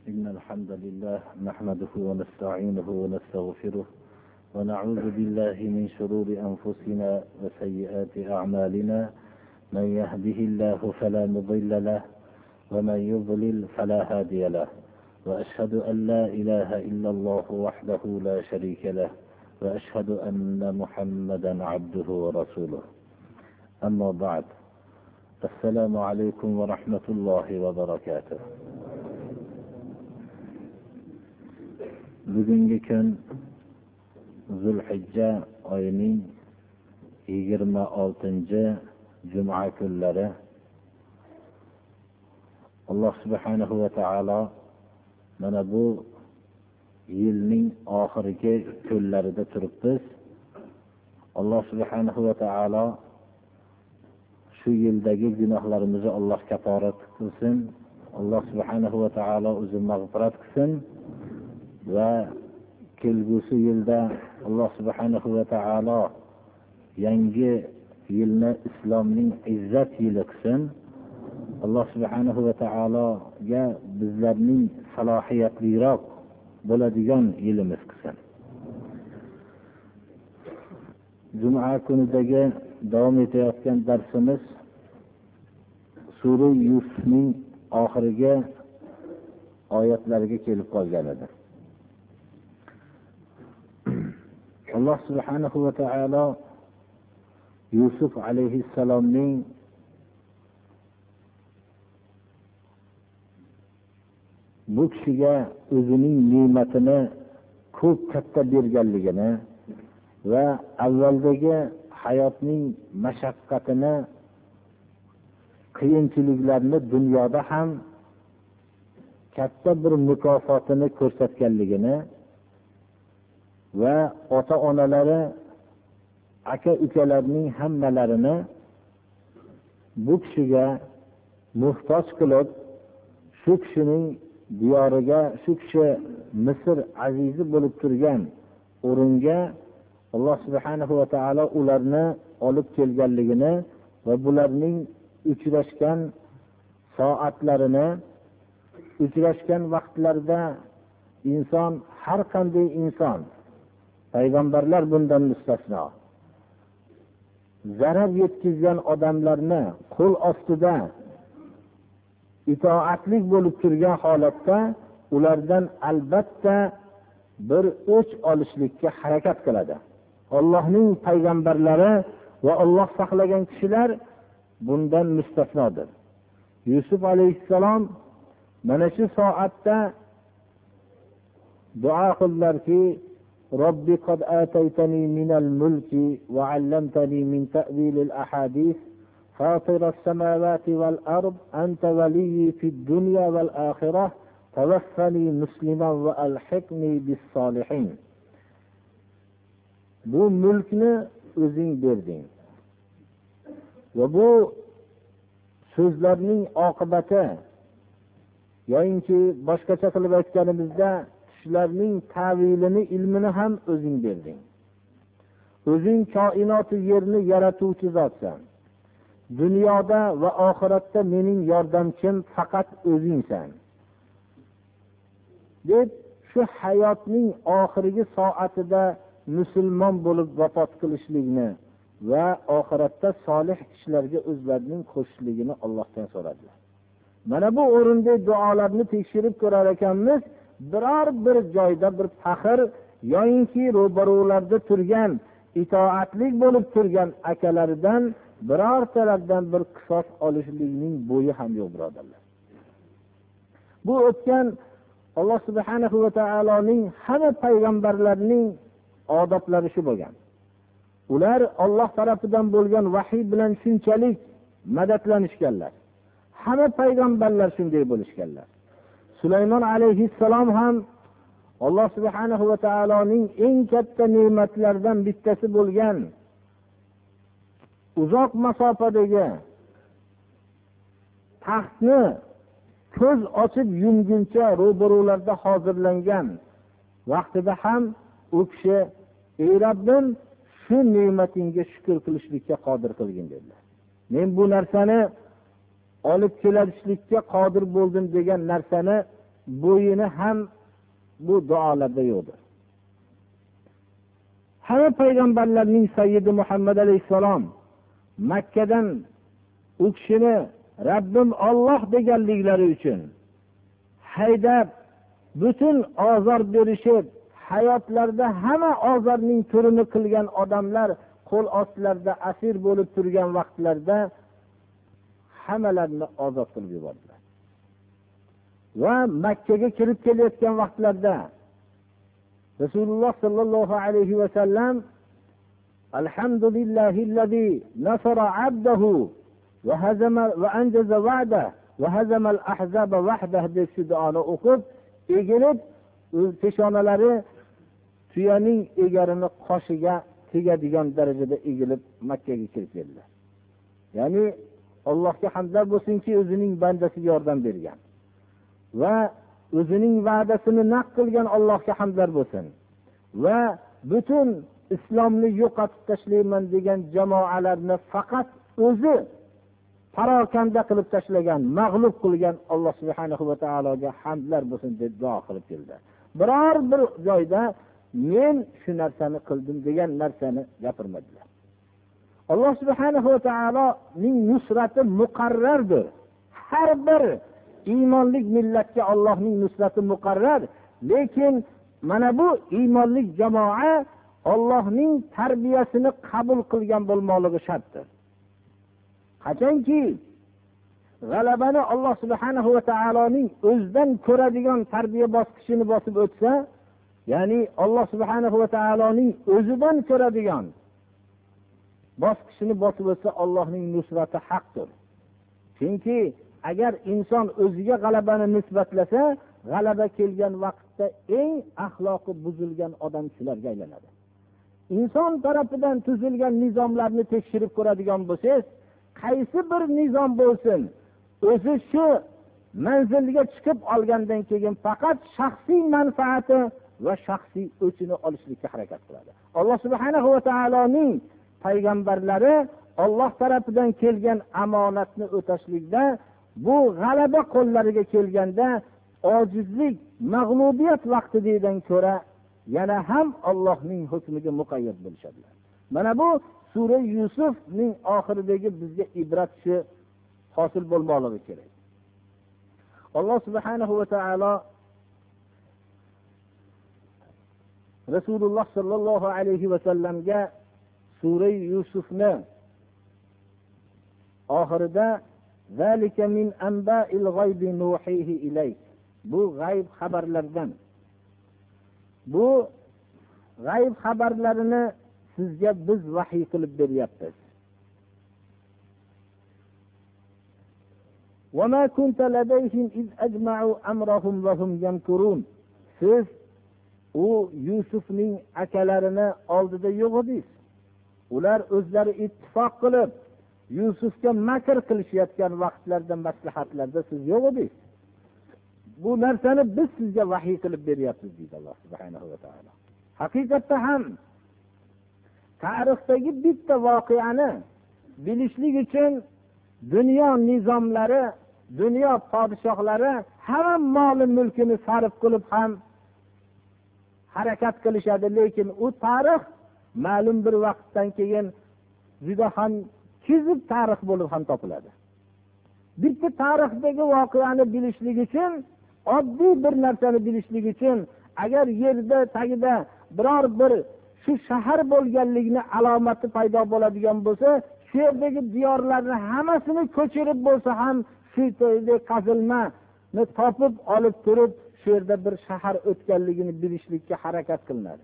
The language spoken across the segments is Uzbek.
إن الحمد لله نحمده ونستعينه ونستغفره ونعوذ بالله من شرور أنفسنا وسيئات أعمالنا. من يهده الله فلا مضل له ومن يضلل فلا هادي له، وأشهد أن لا إله إلا الله وحده لا شريك له، وأشهد أن محمدا عبده ورسوله. أما بعد، السلام عليكم ورحمة الله وبركاته. Bugungi kun Zulhijja oyining 26 juma kunlari. Alloh subhanahu va taolo mana bu yilning oxirgi kunlarida turibmiz. Alloh subhanahu va taolo shu yildagi gunohlarimizni Alloh kaforat qilsin. Alloh subhanahu va taolo o'zi mag'firat qilsin va kelgusi yilda Alloh subhanahu va taolo yangi yilni islomning izzat yili qilsin. Alloh subhanahu va taologa bizlarning salohiyatliroq bo'ladigan yilimiz qilsin. Juma kunidagi davom etayotgan darsimiz Sura Yusufning oxirgi oyatlariga kelib qolgan edi. Alloh subhanahu va taolo Yusuf alayhissalomning bu kishiga o'zining ne'matini ko'p katta berganligini va avvaldagi hayotning mashaqqatini, qiyinchiliklarni dunyoda ham katta bir mukofotini ko'rsatganligini va ota-onalari, aka-ukalarining hammalarini bu kishiga muhtoj qilib, shu kishining diyoriga, shu kishi Misr azizi bo'lib turgan o'ringa Alloh subhanahu va taolo ularni olib kelganligini va bularning uchrashgan soatlarini, uchrashgan vaqtlarda inson, har qanday inson, payg'ambarlar bundan mustasno, zarar yetkazgan odamlarni qo'l ostida itoatlik bo'lib turgan holatda ulardan albatta bir o'ch olishlikka harakat qiladi. Allohning payg'ambarlari va Alloh saqlagan kishilar bundan mustasnodir. Yusuf alayhissalom mana shu soatda duo qildilarki: Robbi qad ataytani minal mulki va 'allamtani min ta'vilil ahadith فاطر السماوات والأرض أنت ولي في الدنيا والآخرة توفني مسلما وألحقني بالصالحين. Bu mulkni o'zing berding va bu so'zlarning oqibati, yo'inki boshqacha qilib aytganimizda tushlarning ta'vilini, ilmini ham o'zing berding. O'zing koinoti yerni yaratuvchi zotsan. Dunyoda va oxiratda mening yordamchim faqat o'zingsan deb shu hayotning oxirgi soatida musulmon bo'lib vafot qilishlikni va oxiratda solih kishilarga o'zlarining qo'shishligini Allohdan so'radilar. Mana bu o'rinda duolarni tekshirib ko'rar ekanmiz. Biror bir joyda bir faxr yo'inki ro'baro'larda turgan, itoatlik bo'lib turgan akalaridan birortalardan bir qisos olishlikning bo'yi ham yo'q, birodarlar. Bu o'tgan Alloh subhanahu va taoloning hamma payg'ambarlarning odoblari shu bo'lgan. Ular Alloh tarafidan bo'lgan vahiy bilan shunchalik madadlanishganlar. Hamma payg'ambarlar shunday bo'lishganlar. Sulaymon alayhissalom ham Alloh subhanahu va taoloning eng katta ne'matlaridan bittasi bo'lgan uzoq masofadagi taxtni ko'z ochib yumguncha ro'baro'larda hozirlangan vaqtida ham u kishi: "Ey Rabbim, shu ne'matingga shukr qilishlikka qodir qilgin" dedilar. Men bu narsani olib kelishlikka qodir bo'ldim degan narsani bo'yini ham bu duolarda yo'qdir. Hamma payg'ambarlarning sayyidi Muhammad alayhisalom Makkadan u kishini Rabbim Alloh deganliklari uchun haydab, butun ozor berishib, hayotlarida hamma ozorning turini qilgan odamlar qo'l ostlarida asir bo'lib turgan vaqtlarda hammalarni ozod qilib yubordilar. Va Makkaga kirib kelayotgan vaqtlarda Rasululloh sallallohu alayhi va sallam alhamdulillahillazi nasara abdahu va hazama va anjaza va'da va hazama al-ahzaba wahdahu deb shu duoni o'qib, egilib, peshonalari tuyaning egarini qoshiga tegadigan darajada egilib Makkaga kirib keldilar. Ya'ni Allohga hamdlar bo'lsinki, o'zining bandasiga yordam bergan va o'zining va'dasini naq qilgan Allohga hamdlar bo'lsin. Va butun islomni yo'qotib tashlayman degan jamoalarni faqat o'zi parokanda qilib tashlagan, mag'lub qilgan Alloh subhanahu va taologa hamdlar bo'lsin deb duo qilib keldi. Biror bir joyda men shu narsani qildim degan narsani gapirmadilar. Alloh subhanahu va taoloning nusrati muqarrardir. Har bir iymonlik millatga Allohning nusrati muqarrar, lekin mana bu iymonlik jamoa Allohning tarbiyasini qabul qilgan bo'lmoqligi shartdir. Qachonki g'alabani Alloh subhanahu va taoloning o'zidan ko'radigan tarbiya bosqichini bosib o'tsa, ya'ni Alloh subhanahu va taoloning o'zidan ko'radigan bosqichini bosib o'tsa, Allohning nusrati haqdir. Chunki agar inson o'ziga g'alabani nisbatlasa, g'alaba kelgan vaqtda eng axloqi buzilgan odam shularga aylanadi. Inson tarafidan tuzilgan nizomlarni tekshirib ko'radigan bo'lsangiz, qaysi bir nizom bo'lsin, o'zi shu manzilga chiqib olgandan keyin faqat shaxsiy manfaati va shaxsiy o'chini olishlikka harakat qiladi. Alloh subhanahu va taoloning payg'ambarlari Alloh tarafidan kelgan omonatni o'tashlikda, bu g'alaba qo'llariga kelganda ojizlik, mag'lubiyat vaqtidan ko'ra yana ham Allohning hukmiga muqayyat bo'lishadilar. Mana bu sura Yusufning oxiridagi bizga ibrat shu hosil bo'lmoqligi kerak. Alloh subhanahu va taolo Rasululloh sallallohu alayhi va sallamga sura Yusufni oxirida zalika min anba'il g'aybi nuhihi ilayk, bu g'ayb xabarlardan, bu g'ayb xabarlarini sizga biz vahiy qilib beryapmiz. Va ma kunta ladayhim iz ajma'u amrahum va hum yamkurun. Siz u Yusufning akalarini oldida yo'q edingiz. Ular o'zlari ittifoq qilib Yusufga makr qilishayotgan vaqtlarda, maslahatlarda siz yo'q edingiz. Bu narsani biz sizga vahiy qilib beryapmiz deydi Alloh subhanahu va taolo. Haqiqatda ham tarixdagi bitta voqeani bilishlik uchun dunyo nizomlari, dunyo podshohlari hamma mol mulkini sarf qilib ham harakat qilishadi, lekin u tarix ma'lum bir vaqtdan keyin juda ham kizib tarix bo'lib ham topiladi. Bitta tarixdagi voqeani bilishlik uchun, oddiy bir narsani bilishlik uchun agar yerda tagida biror bir shu shahar bo'lganligini alomati paydo bo'ladigan bo'lsa, shu yerdagi diyorlarni hammasini ko'chirib bo'lsa ham shu yerda qazilmani topib olib turib, shu yerda bir shahar o'tganligini bilishlikka harakat qilinadi.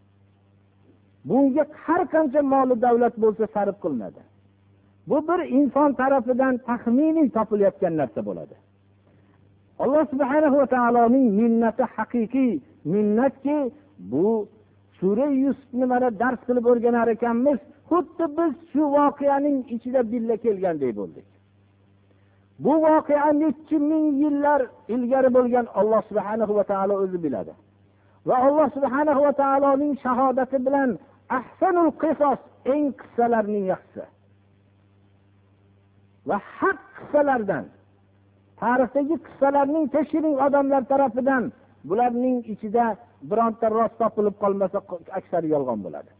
Bunga har qancha mol davlat bo'lsa sarf qilinadi. Bu bir inson tarafidan taxminiy topilayotgan narsa bo'ladi. Alloh subhanahu va taoloning minnati haqiqiy minnatki, bu sura Yusufni mana dars qilib o'rganar ekanmiz. Xuddi biz shu voqeaning ichida billa kelgandek bo'ldik. Bu voqea necha ming yillar ilgari bo'lgan Alloh subhanahu va taolo o'zi biladi. Va Alloh subhanahu va taoloning shahodati bilan ahsanul qisos, eng qissalarning yaxshisi. Va haq qissalardan, tarixdagi qissalarning tekshiring odamlar tarafidan, bularning ichida bironta rost topilib qolmasa, aksari yolg'on bo'ladi.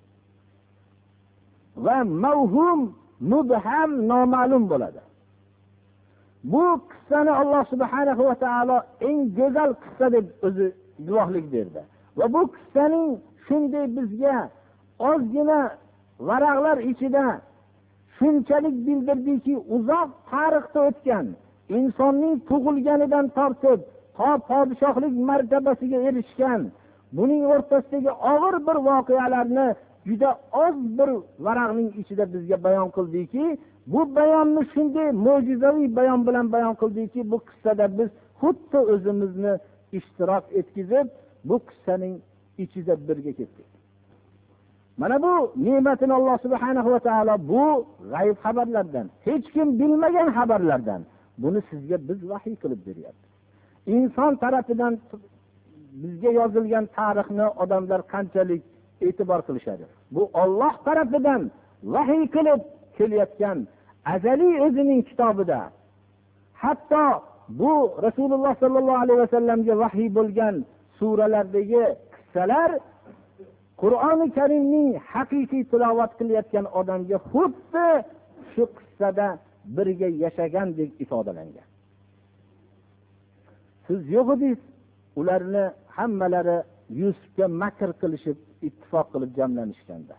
Va mavhum, mubham, noma'lum bo'ladi. Bu qissani Alloh subhanahu va taolo eng go'zal qissa deb o'zi guvohlik berdi. Va bu qissaning shunday bizga ozgina varaqlar ichida shunchalik bildirdiki, uzoq tarixda o'tgan insonning tug'ilganidan tortib to podshohlik martabasiga erishgan buning o'rtasidagi og'ir bir voqealarni juda oz bir varaqning ichida bizga bayon qildiki, bu bayonni shunday mo'jizaviy bayon bilan bayon qildiki, bu qissada biz xuddi o'zimizni ishtirok etkizib bu qissaning ichida birga ketdik. Mana bu ne'matini Alloh subhanahu va taolo bu g'ayb xabarlardan, hech kim bilmagan xabarlardan buni sizga biz vahiy qilib beryapmiz. Inson tarafidan bizga yozilgan tarixni odamlar qanchalik e'tibor qilishadi. Bu Alloh tarafidan vahiy qilib kelayotgan azaliy o'zining kitobida. Hatto bu Rasululloh sallallohu alayhi vasallamga vahiy bo'lgan suralardagi qissalar Qur'oni Karimning haqiqiy tilovat qilayotgan odamga xuddi shu qissada birga yashagandek ifodalangan. Siz yo'q edingiz, ularni hammalari Yusufga makr qilishib, ittifoq qilib jamlanishganda.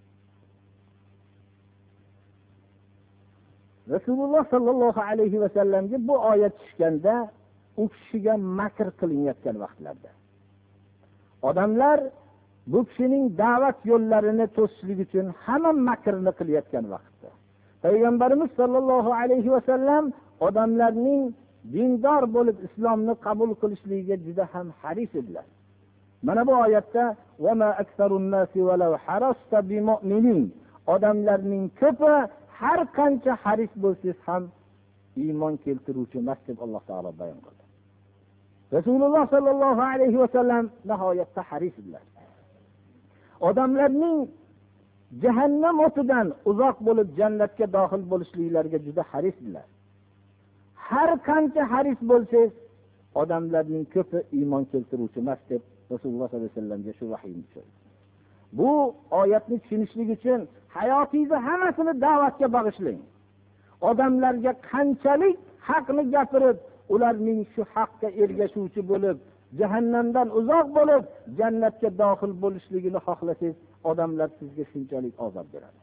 Rasululloh sallallohu alayhi vasallamga bu oyat tushganda, u kishiga makr qilinayotgan vaqtlarda odamlar bu kishining da'vat yo'llarini to'sishlik uchun hamma makrni qilayotgan vaqtda Payg'ambarimiz sallallohu alayhi vasallam odamlarning dindor bo'lib islomni qabul qilishligiga juda ham haris edilar. Mana bu oyatda va ma aksarun nasi walau harasta bimu'minin, odamlarning ko'pi har qancha haris bo'lsangiz ham iymon keltiruvchi emas deb Alloh taolo bayon qildi. Rasululloh sallallohu alayhi vasallam nihoyatda haris edilar. Odamlarning jahannam o'tidan uzoq bo'lib jannatga daxil bo'lishliklariga juda haris edilar. Har qancha haris bo'lsangiz, odamlarning ko'pi iymon keltiruvchi emas deb Rasululloh sollallohu alayhi vasallamga shu vahiyni tushirdi. Bu oyatni tushunishlik uchun hayotingizni hammasini da'vatga bag'ishlang. Odamlarga qanchalik haqni gapirib, ularning shu haqqa ergashuvchi bo'lib, jahannamdan uzoq bo'lib, jannatga daxil bo'lishligini xohlasangiz, odamlar sizga shunchalik azob beradi.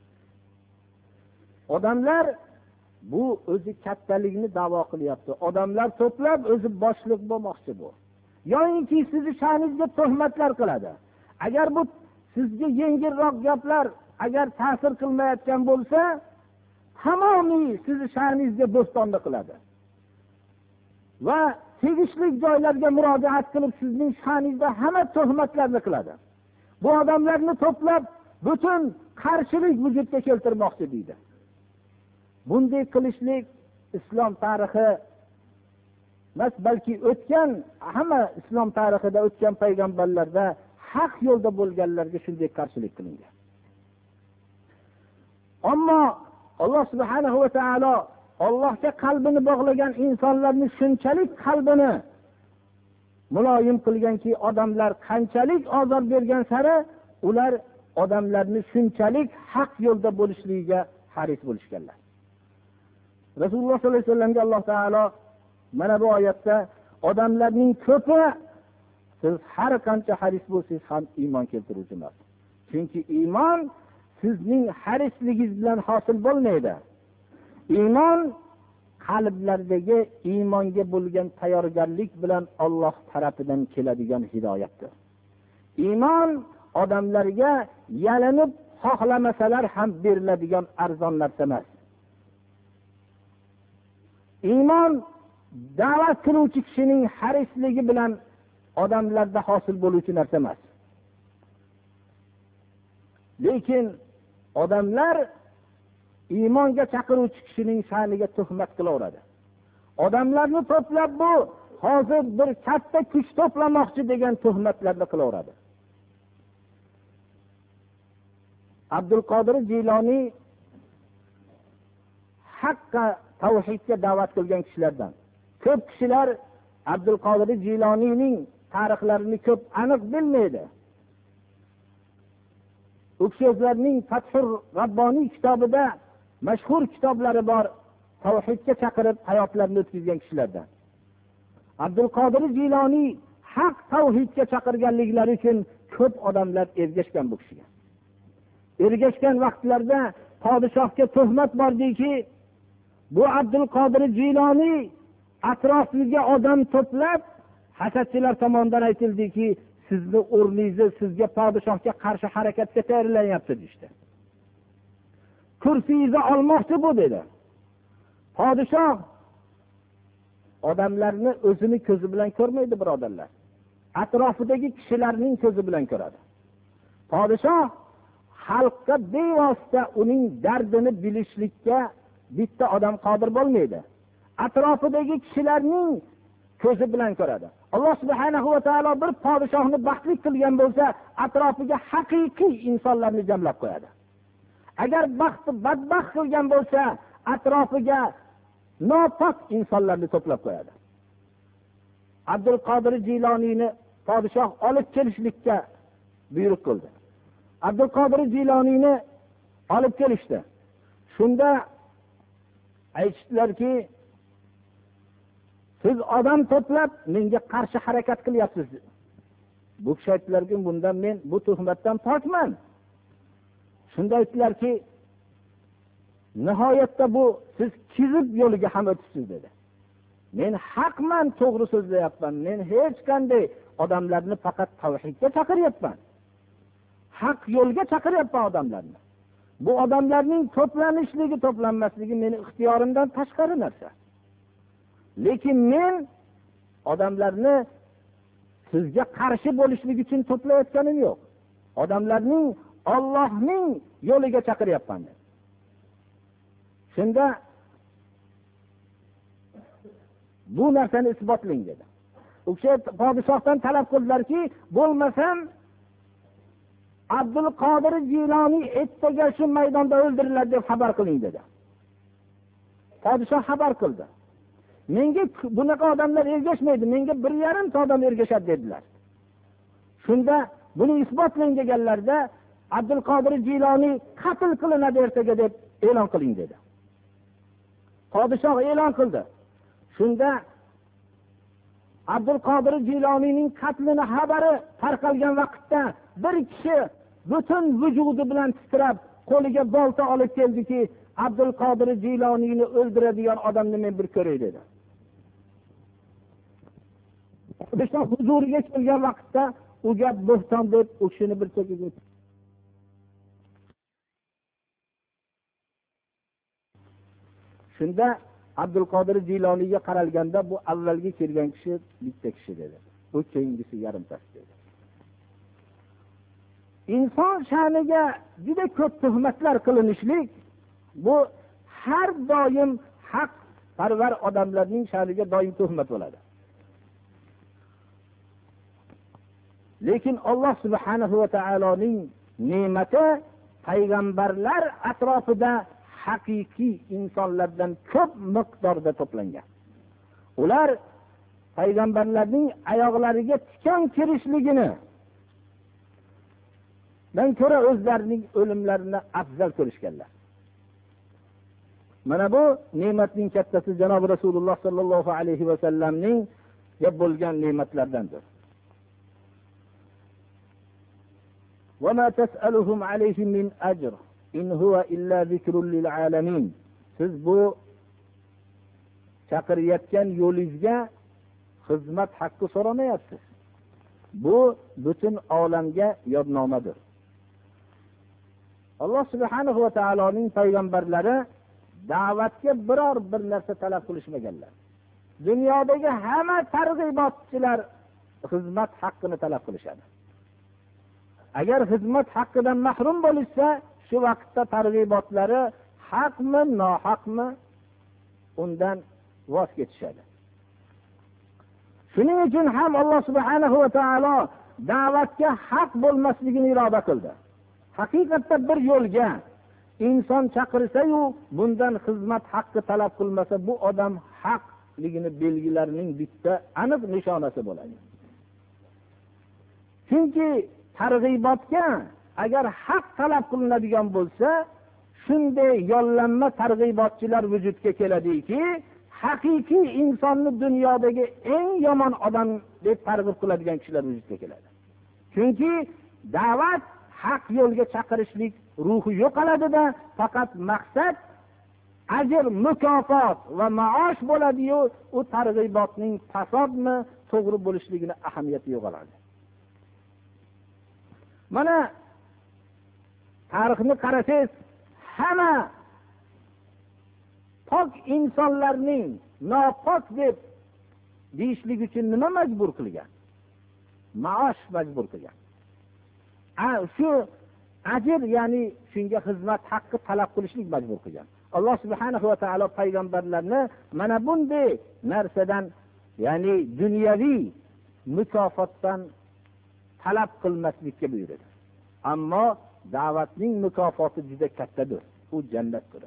Odamlar bu o'zi kattalikni da'vo qilyapti. Odamlar to'plab o'zi boshliq bo'lmoqchi bu. Yo'inki sizni sha'ningizga tuhmatlar qiladi. Agar bu sizga yengilroq gaplar agar ta'sir qilmayotgan bo'lsa, tamomiy sizni sha'ningizga bo'stonni qiladi. Va tegishli joylarga murojaat qilib sizning sha'ningizda hamma tuhmatlarni qiladi. Bu odamlarni to'plab butun qarshilik vujudga keltirmoqchi deydi. Bunday qilishlik islom tarixi emas, balki o'tgan hamma islom tarixida o'tgan payg'ambarlarda haq yo'lda bo'lganlarga shunday qarshilik qilingan. Ammo Alloh subhanahu va taolo Allohga qalbini bog'lagan insonlarni shunchalik qalbini muloyim qilganki, odamlar qanchalik ozor bergan sari ular odamlarni shunchalik haq yo'lda bo'lishligiga haris bo'lishganlar. Rasululloh sollallohu alayhi vasallamga Alloh taolo mana bu oyatda odamlarning ko'pi siz har qancha haris bo'lsangiz ham iymon keltiruvchi emas. Chunki iymon sizning harisligingiz bilan hosil bo'lmaydi. Iymon qalblardagi iymonga bo'lgan tayyorgarlik bilan Alloh tarafidan keladigan hidoyatdir. Iymon odamlarga yalinib xohlamasalar ham beriladigan arzon narsa emas. Iymon da'vat qiluvchi kishining harisligi bilan odamlarda hosil bo'luvchi narsa emas. Lekin odamlar iymonga chaqiruvchi kishining sha'niga tuhmat qilaveradi. Odamlarni to'plab bu hozir bir katta kuch to'plamoqchi degan tuhmatlarni qilaveradi. Abdul Qodir Jiloniy haqqa tavhidga da'vat qilgan kishilardan. Ko'p kishilar Abdul Qodir Jiloniyning tarixlarini ko'p aniq bilmaydi. U kishilarning Fathur Rabboniy kitobida mashhur kitoblari bor, tavhidga chaqirib hayotlarini o'tkazgan kishilardan. Abdul Qodir Jiloniy haq tavhidga chaqirganliklari uchun ko'p odamlar ergashgan bu kishiga. Ergashgan vaqtlarda podshohga tuhmat bordiki, bu Abdul Qodir Jiloniy atrofiga odam to'plab, hasadchilar tomonidan aytildiki, sizni o'rningizni sizga podshohga qarshi harakatga tayyorlanyapti deydi. Kursiyingizni olmoqchi bu dedi. Podshoh odamlarni o'zini ko'zi bilan ko'rmaydi, birodarlar. Atrofidagi kishilarning ko'zi bilan ko'radi. Podshoh xalqqa bevosita uning dardini bilishlikka bitta odam qodir bo'lmaydi. Atrofidagi kishilarning ko'zi bilan ko'radi. Alloh subhanahu va taolo bir podshohni baxtli qilgan bo'lsa, atrofiga haqiqiy insonlarni jamlab qo'yadi. Agar badbaxt qilgan bo'lsa, atrofiga nopok insonlarni to'plab qo'yadi. Abdul Qodir Jiloniyni podshoh olib kelishlikka buyruq qildi. Abdul Qodir Jiloniyni olib kelishdi. Shunda aytishdilarki, siz odam to'plab menga qarshi harakat qilyapsiz. Bu kishi aytdilarki, bundan men bu tuhmatdan pokman. Shunda aytdilarki, nihoyatda bu siz kizib yo'liga ham o'tibsiz dedi. Men haqman, to'g'ri so'zlayapman. Men hech qanday odamlarni faqat tavhidga chaqiryapman. Haq yo'lga chaqiryapman odamlarni. Bu odamlarning to'planishligi, to'planmasligi meni ixtiyorimdan tashqari narsa. Lekin men odamlarni sizga qarshi bo'lishlik uchun to'playotganim yo'q. Odamlarning Allohning yo'liga chaqiryapman. Shunda bu narsani isbotlang dedi. U kishi podshohdan talab qildilarki, bo'lmasam Abdul Qodir Jiloniy ertaga shu maydonda o'ldiriladi deb xabar qiling dedi. Podshoh xabar qildi. Menga bunaqa odamlar ergashmaydi, menga 1,5 ta odam ergashadi dedilar. Shunda buni isbotlang deganlarda Abdul Qodir Jiloniy qatl qilinadi ertaga deb e'lon qiling dedi. Podshoh e'lon qildi. Shunda Abdul Qodir Jiloniyning qatlini xabari tarqalgan vaqtda bir kishi butun vujudi bilan titrab qo'liga bolta olib keldiki, Abdul Qodir Jiloniyni o'ldiradigan odamni men bir ko'ray dedi. Podshoh huzuriga kelgan vaqtda u gap bo'hton deb u kishini bir chekiga shunda Abdul Qodir Jiloniyga qaralganda bu avvalgi kelgan kishi bitta kishi dedi. Bu keyingisi yarimtasi dedi. Inson sha'niga juda ko'p tuhmatlar qilinishlik bu har doim haq parvar odamlarning sha'niga doim tuhmat bo'ladi. Lekin Alloh subhanahu va taoloning ne'mati payg'ambarlar atrofida haqiqiy insonlardan ko'p miqdorda to'plangan. Ular payg'ambarlarning oyoqlariga tikan kirishligini dan ko'ra o'zlarining o'limlarini afzal ko'rishganlar. Mana bu ne'matning kattasi janob Rasululloh sallallohu alayhi va sallamning bo'lgan ne'matlardandir. Va ma tas'aluhum alayhi min ajr in huwa illa zikrun lil alamin. Siz bu chaqirayotgan yo'lingizga xizmat haqqi so'ramayapsiz. Bu butun olamga yodnomadir. Alloh subhanahu va taoloning payg'ambarlari da'vatga biror bir narsa talab qilishmaganlar. Dunyodagi hamma targ'ibotchilar xizmat haqqini talab qilishadi. Agar xizmat haqqidan mahrum bo'lishsa, shu vaqtda targ'ibotlari haqmi, nohaqmi, undan voz kechishadi. Shuning uchun ham Alloh subhanahu va taolo da'vatga haq bo'lmasligini iroda qildi. Haqiqatda bir yo'lga inson chaqirsa-yu bundan xizmat haqqi talab qilmasa, bu odam haqligini belgilarining bitta aniq nishonasi bo'ladi. Chunki targ'ibotga agar haq talab qilinadigan bo'lsa, shunday yollanma targ'ibotchilar vujudga keladiki, haqiqiy insonni dunyodagi eng yomon odam deb targ'ib qiladigan kishilar vujudga keladi. Chunki da'vat haq yo'lga chaqirishlik ruhi yo'qoladi-da, faqat maqsad ajr, mukofot va maosh bo'ladi-yu, u targ'ibotning fasodmi, to'g'ri bo'lishligini ahamiyati yo'qoladi. Mana tarixni qarasangiz, hamma pok insonlarning nopok deb deyishlik uchun nima majbur qilgan? Maosh majbur qilgan. Shu ajr, ya'ni shunga xizmat haqqi talab qilishlik majbur qilgan. Alloh subhanahu va taolo payg'ambarlarni mana bunday narsadan, ya'ni dunyoviy mukofotdan talab qilmaslikka buyurdi. Ammo da'vatning mukofoti juda kattadir. U jannatdir.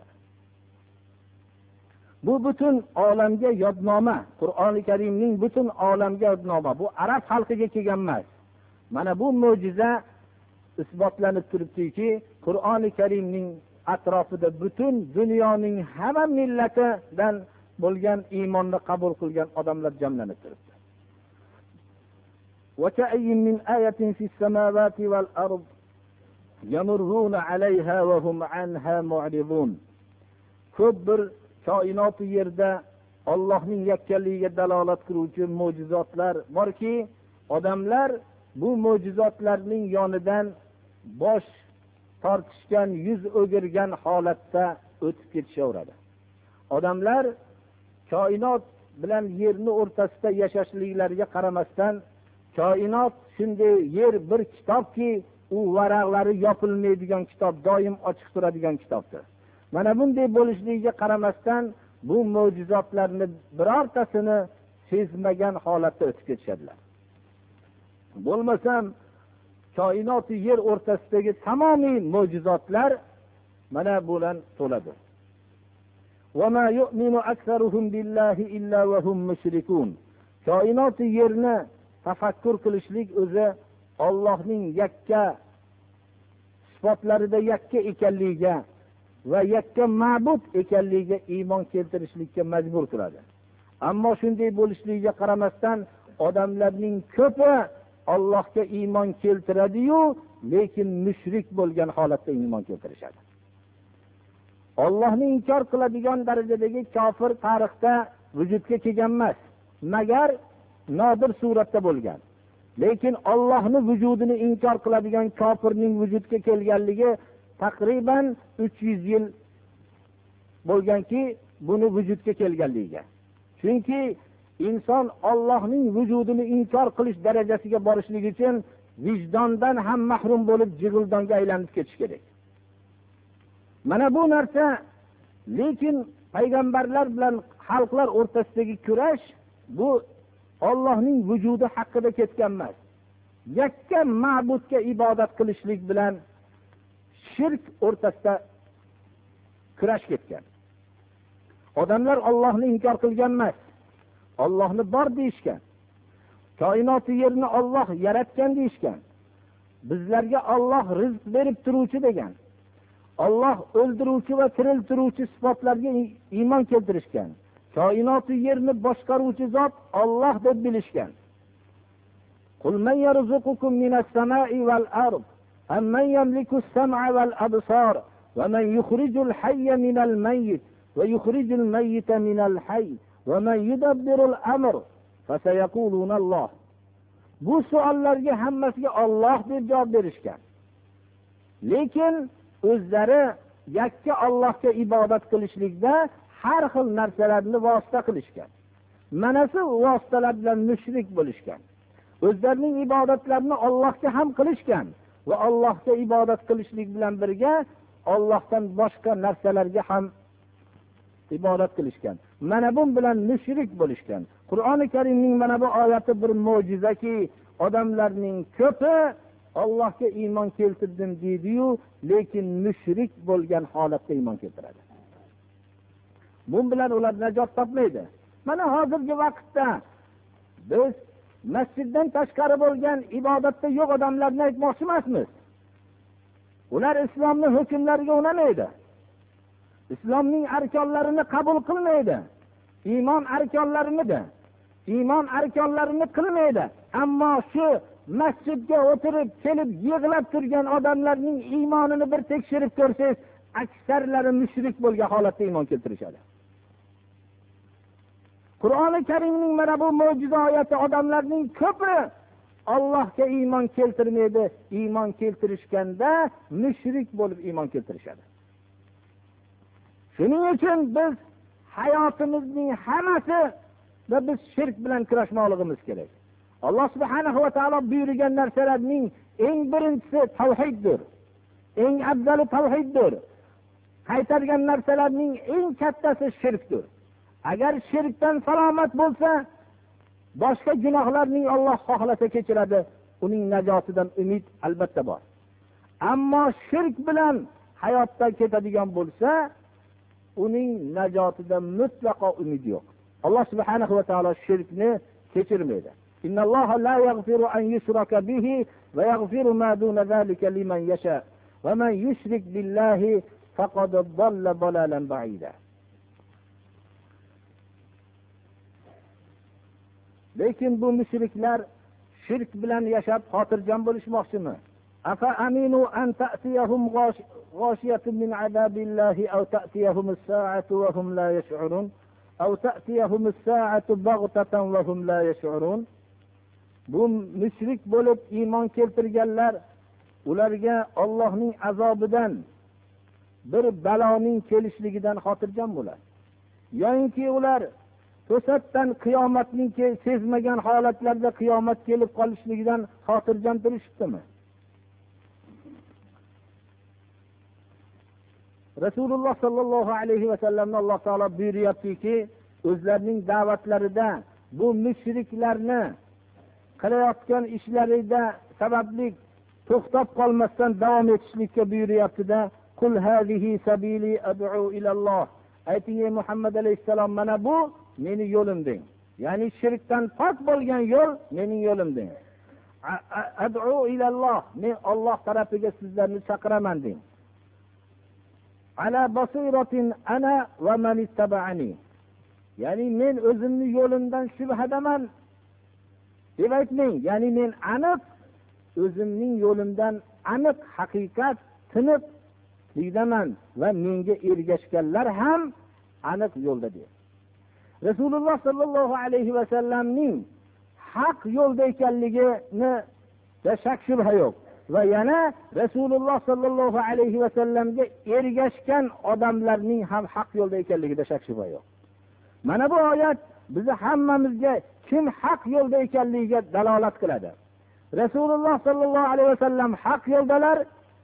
Bu butun olamga yodnoma, Qur'oni Karimning butun olamga yodnoma. Bu arab xalqiga kelgan emas. Mana bu mo'jiza isbotlanib turibdiki, Qur'oni Karimning atrofida butun dunyoning hamma millatidan bo'lgan iymonni qabul qilgan odamlar jamlanib turibdi. Wa ka'ayyin min ayatin fis samawati wal ard yamurruna 'alayha wa hum 'anha mu'ridun. Ko'p bir koinot yerda Allohning yakkaligiga dalolat qiluvchi mo'jizotlar borki, odamlar bu mo'jizotlarning yonidan bosh tortishgan, yuz o'girgan holatda o'tib ketishaveradi. Odamlar koinot bilan yerni o'rtasida yashashliklariga qaramasdan, koinot shunday yer bir kitobki, u varaqlari yopilmaydigan kitob, doim ochiq turadigan kitobdir. Mana bunday bo'lishligiga qaramasdan, bu mo'jizotlarni birortasini sezmagan holatda o'tib ketishadilar. Bo'lmasam koinot yer o'rtasidagi tamomiy mo'jizotlar mana bilan to'ladi. Va ma yu'minu aktsaruhum billahi illa wa hum mushrikun. Koinot yerni tafakkur qilishlik o'zi Allohning yakka sifatlarida yakka ekanligiga va yakka ma'bud ekanligiga iymon keltirishlikka majbur qiladi. Ammo shunday bo'lishligiga qaramasdan odamlarning ko'pi Allohga iymon keltiradi-yu, lekin mushrik bo'lgan holatda iymon keltirishadi. Allohni inkor qiladigan darajadagi kofir tarixda vujudga kelgan emas, magar nodir suratda bo'lgan. Lekin Allohning vujudini inkor qiladigan kofirning vujudga kelganligi taqriban 300 yil bo'lganki, buni vujudga kelganligiga. Chunki inson Allohning vujudini inkor qilish darajasiga borishlik uchun vijdondan ham mahrum bo'lib jig'ildonga aylanib ketish kerak. Mana bu narsa, lekin payg'ambarlar bilan xalqlar o'rtasidagi kurash bu Allohning vujudi haqida ketgan emas. Yakka ma'budga ibodat qilishlik bilan shirk o'rtasida kurash ketgan. Odamlar Allohni inkor qilgan emas. Allohni bor deyishgan. Koinot yerni Alloh yaratgan deyishgan. Bizlarga Alloh rizq berib turuvchi degan. Alloh o'ldiruvchi va tiriltiruvchi sifatlarga iymon keltirishgan. Koinot yerni boshqaruvchi zot Alloh deb bilishgan. Qul man yarzuqukum minas samai val ard amman yamliku as-sam'a wal absar va man yukhrijul hayya minal mayyit va yukhrijul mayyita minal hayy va man yudabbirul amr fasayaquluna Allah. Bu savollarga hammasiga Alloh deb javob berishgan. Lekin o'zlari yakka Allohga ibodat qilishlikda har xil narsalarni vosita qilishgan. Manasi vositalar bilan mushrik bo'lishgan. O'zlarining ibodatlarini Allohga ham qilishgan va Allohga ibodat qilishlik bilan birga Allohdan boshqa narsalarga ham ibodat qilishgan. Mana bu bilan mushrik bo'lishgan. Qur'oni Karimning mana bu oyati bir mo'jizaki, odamlarning ko'pi Allohga iymon keltirdim deydi-yu, lekin mushrik bo'lgan holatda iymon keltiradi. Bu bilan ular najot topmaydi. Mana hozirgi vaqtda biz masjiddan tashqari bo'lgan ibodatda yo'q odamlarni aytmoqchi emasmiz. Ular islomning hukmlariga unamaydi. Islomning arkonlarini qabul qilmaydi. Iymon arkonlarini qilmaydi. Ammo shu masjidga o'tirib kelib yig'lab turgan odamlarning iymonini bir tekshirib ko'rsangiz, aksarlari mushrik bo'lgan holatda iymon keltirishadi. Qur'oni Karimning mana bu mo'jiza oyati odamlarning ko'pi Allohga iymon keltirmaydi. Iymon keltirishganda mushrik bo'lib iymon keltirishadi. Shuning uchun biz hayotimizning hammasi va biz shirk bilan kurashmoqligimiz kerak. Alloh subhanahu va taolo buyurgan narsalarning eng birinchisi tavhiddir. Eng afzali tavhiddir. Qaytargan narsalarning eng kattasi shirkdir. Agar shirkdan salomat bo'lsa, boshqa gunohlarning Alloh xohlasa kechiradi. Uning najotidan umid albatta bor. Ammo shirk bilan hayotdan ketadigan bo'lsa, uning najotidan mutlaqo umid yo'q. Alloh subhanahu va taolo shirkni kechirmaydi. Innalloha la yaghfiru an yushraka bihi va yaghfiru ma duna zalika liman yasha. Va man yushrik billahi faqad dalla dalalan ba'ida. Lekin bu mushriklar shirk bilan yashab xotirjam bo'lishmoqchimi? Afa aminu an ta'tiyahum ghashiyatun min azabillahi aw ta'tiyahum as-sa'atu wa hum la yash'urun aw ta'tiyahum as-sa'atu baghtatan wa hum la yash'urun. Bu mushrik bo'lib iymon keltirganlar ularga Allohning azobidan bir baloning kelishligidan xotirjam bo'ladi. Yo'inki ular to'satdan qiyomatning sezmagan holatlarda qiyomat kelib qolishligidan xotirjam turishibdimi? Rasululloh sallallohu alayhi va sallamni Alloh taolo buyuryaptiki, o'zlarining da'vatlarida bu mushriklarni qilayotgan ishlarida sababli to'xtab qolmasdan davom etishlikka buyuryapti-da, qul hazihi sabili ad'u ilalloh. Ayting ey Muhammad alayhisalom, mana bu meni yo'lim deng. Ya'ni shirkdan pok bo'lgan yo'l mening yo'lim deng. Ad'u ilalloh, men Alloh tarafiga sizlarni chaqiraman deng. Ala basiratin ana va man ittaba'ani. Ya'ni men o'zimning yo'limdan shubhadaman deb aytmang. Ya'ni men aniq o'zimning yo'limdan aniq haqiqat tiniqligidaman va menga ergashganlar ham aniq yo'lda deydi. Rasululloh sallallohu alayhi va sallamning haq yo'lda ekanligini shak shubha yo'q. Va yana Rasululloh sallallohu alayhi va sallamga ergashgan odamlarning ham haq yo'lda ekanligida shak shubha yo'q. Mana bu oyat bizni hammamizga kim haq yo'lda ekanligiga dalolat qiladi. Rasululloh sallallohu alayhi va sallam haq yo'ldalar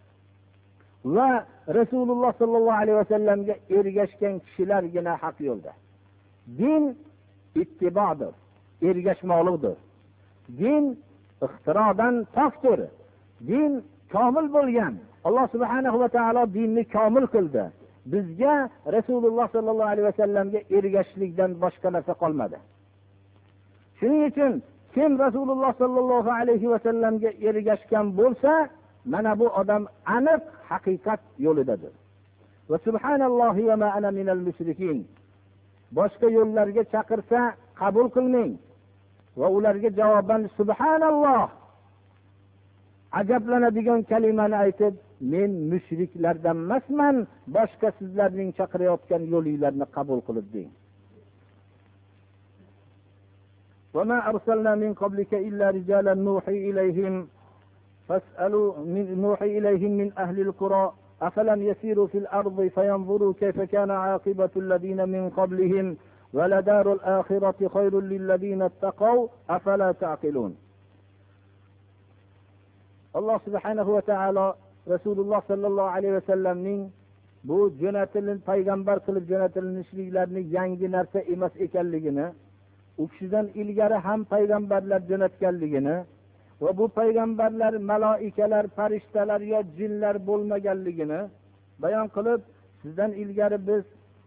va Rasululloh sallallohu alayhi va sallamga ergashgan kishilargina haq yo'lda. Din ittibodir, ergashmoqlikdir. Din ixtirodan pokdir. Din komil bo'lgan. Alloh subhanahu va taolo dinni komil qildi. Bizga Rasululloh sallallohu alayhi va sallamga ergashishlikdan boshqa narsa qolmadi. Shuning uchun kim Rasululloh sallallohu alayhi va sallamga ergashgan bo'lsa, mana bu odam aniq haqiqat yo'lidadir. Va subhanallohi va ma ana minal mushrikin. Boshqa yo'llarga chaqirsa qabul qilmang va ularga javoban subhanalloh ajablanadigan kalimani aytib, men mushriklardan emasman, boshqa sizlarning chaqirayotgan yo'linglarni qabul qilib deng. Va ma arsalna min qablika illa rijalan nuhi ilayhim fas'alu min ahli al-qura afalam yasiru fil ardi fayanzuru kayfa kana 'aqibatu alladhina min qablihim wa la darul akhirati khayrun lil ladina ittaqaw afala ta'qilun. Alloh subhanahu va taolo Rasululloh sallallohu alayhi va sallamning bu jo'natilgan payg'ambar qilib jo'natilishliklarini yangi narsa emas ekanligini, u kishidan ilgari ham payg'ambarlar jo'natganligini, va bu payg'ambarlar maloikalar, farishtalar yo jinlar bo'lmaganligini bayon qilib, sizdan ilgari biz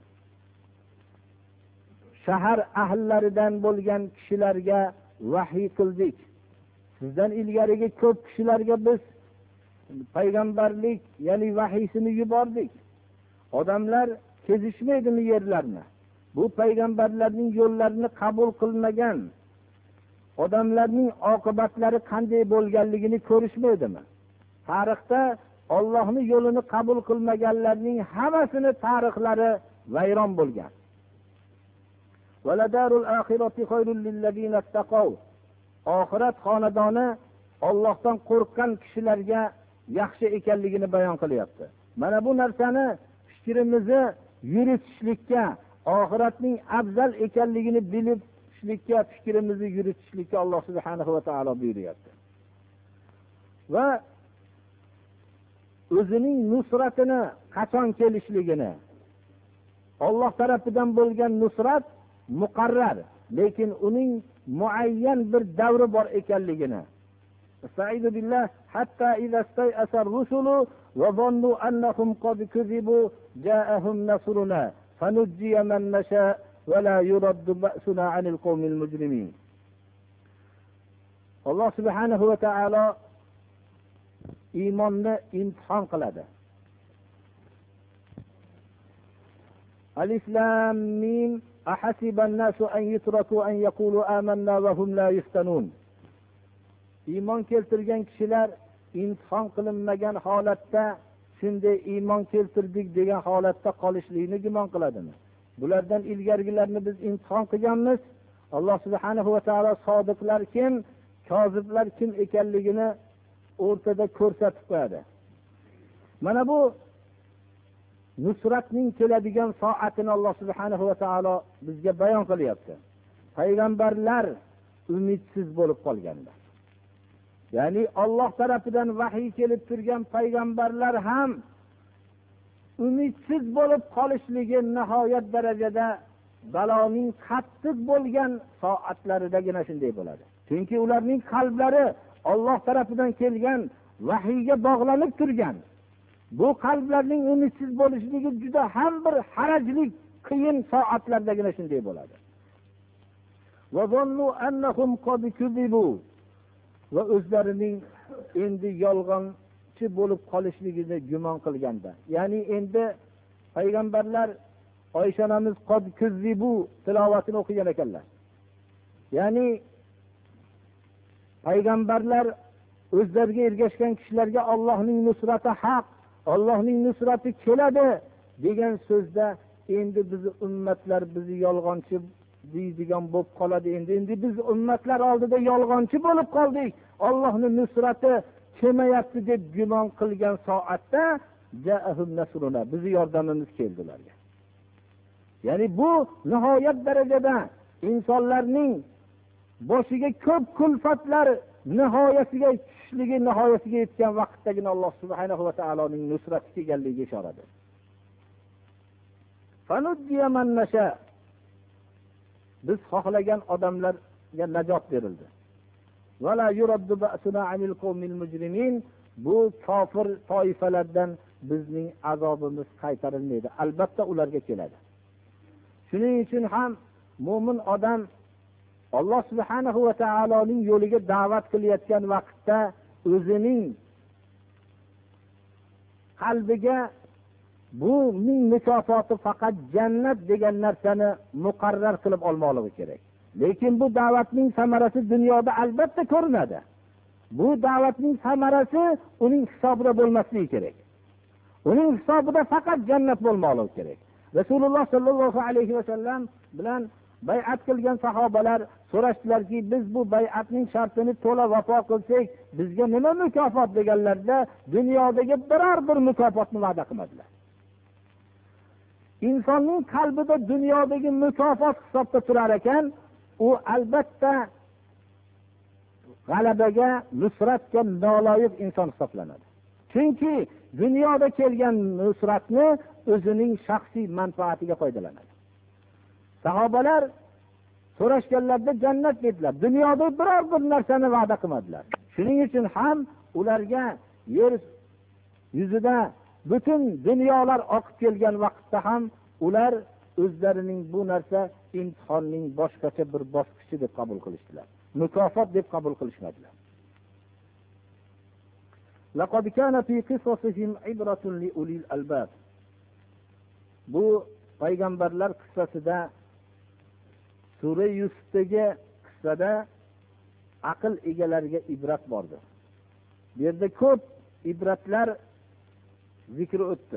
shahar ahllaridan bo'lgan kishilarga vahiy qildik. Sizdan ilgarigi ko'p kishilarga biz payg'ambarlik, ya'ni vahiysini yubordik. Odamlar kezishmaydimi yerlarni? Bu payg'ambarlarning yo'llarini qabul qilmagan odamlarning oqibatlari qanday bo'lganligini ko'rishmaydimi? Tarixda Allohning yo'lini qabul qilmaganlarning hammasini tarixlari vayron bo'lgan. Valadarul axirati khayrul lillazina ittaqaw. Oxirat xonadoni Allohdan qo'rqqan kishilarga yaxshi ekanligini bayon qilyapti. Mana bu narsani fikrimizni yuritishlikka, oxiratning afzal ekanligini bilib fikrimizni yuritishlikka Alloh subhanahu va taolo buyuryapti. Va o'zining nusratini qachon kelishligini, Alloh tarafidan bo'lgan nusrat muqarrar, lekin uning muayyan bir davri bor ekanligini. Estaizu billah hatta idza stay'asa ar-rusulu wa dhannu annahum qad kuzibu ja'ahum nasruna fanujjiya man nasha va la yuraddu ba'suna 'anil qawmil mujrimin. Alloh subhanahu va taolo iymonni imtihon qiladi. Alif lam mim ahasiba an-nasu an yutraku an yaqulu amanna wa hum la yuftanun. Iymon keltirgan kishilar imtihon qilinmagan holatda shunday iymon keltirdik degan holatda qolishlikni gumon qiladimi? Bulardan ilgarigilarni biz imtihon qilganmiz. Alloh subhanahu va taolo sodiqlar kim, koziblar kim ekanligini o'rtada ko'rsatib qo'yadi. Mana bu nusratning keladigan soatini Alloh subhanahu va taolo bizga bayon qilyapti. Payg'ambarlar umidsiz bo'lib qolganlar. Ya'ni Alloh tarafidan vahiy kelib turgan payg'ambarlar ham umidsiz bo'lib qolishligi nihoyat darajada baloning qattiq bo'lgan soatlaridagina shunday bo'ladi. Chunki ularning qalblari Alloh tarafidan kelgan vahiyga bog'lanib turgan. Bu qalblarning umidsiz bo'lishligi juda ham bir harajli, qiyin soatlardagina shunday bo'ladi. Va zannu annahum qad kuzibu. Va o'zlarining endi yolg'onchi bo'lib qolishligini gumon qilganda, ya'ni endi payg'ambarlar Oysha onamiz qad kuzibu tilovatini o'qigan ekanlar. Ya'ni payg'ambarlar o'zlariga ergashgan kishilarga Allohning nusrati haq, Allohning nusrati keladi degan so'zda endi biz ummatlar bizni yolg'onchi deydigan bo'lib qoladi. Endi biz ummatlar oldida yolg'onchi bo'lib qoldik. Allohning nusrati kelmayapti deb gumon qilgan soatda ja'ahum nasruna, bizni yordamimiz keldi ularga. Ya'ni bu nihoyat darajada insonlarning boshiga ko'p kulfatlar nihoyasiga tushishligi, nihoyasiga yetgan vaqtdagina Alloh subhanahu va taoloning nusrati kelganligiga ishoradir. Fanujjiya man nasha. Biz xohlagan odamlarga najot berildi. Va la yuraddu ba'suna 'anil qawmil mujrimin. Bu kofir toifalardan bizning azobimiz qaytarilmaydi. Albatta ularga keladi. Shuning uchun ham mu'min odam Alloh subhanahu va taoloning yo'liga da'vat qilayotgan vaqtda o'zining qalbiga buning mukofoti faqat jannat degan narsani muqarrar qilib olmoqligi kerak. Lekin bu da'vatning samarasi dunyoda albatta ko'rinadi. Bu da'vatning samarasi uning hisobida bo'lmasligi kerak. Uning hisobida faqat jannat bo'lmoqligi kerak. Rasululloh sallallohu alayhi va sallam bilan bay'at qilgan sahobalar so'rashdilarki, biz bu bay'atning shartini to'la vafo qilsak, bizga nima mukofot deganlarda dunyodagi biror bir mukofotni va'da qilmadilar. Insonning qalbida dunyodagi mukofot hisobda turar ekan, u albatta g'alabaga, nusratga noloyiq inson hisoblanadi. Chunki dunyoda kelgan nusratni o'zining shaxsiy manfaatiga foydalanadi. Sahobalar so'rashganlarda jannat dedilar. Dunyoda biror bir narsani va'da qilmadilar. Shuning uchun ham ularga yer yuzida butun dunyolar oqib kelgan vaqtda ham ular o'zlarining bu narsa imtihonning boshqacha bir bosqichi deb qabul qilishdilar. Mukofot deb qabul qilishmadilar. Laqad kana fi qisasihim ibratun li ulil albab. Bu payg'ambarlar qissasida, sura Yusufdagi qissada aql egalariga ibrat bordir. Bu yerda ko'p ibratlar zikri o'tdi.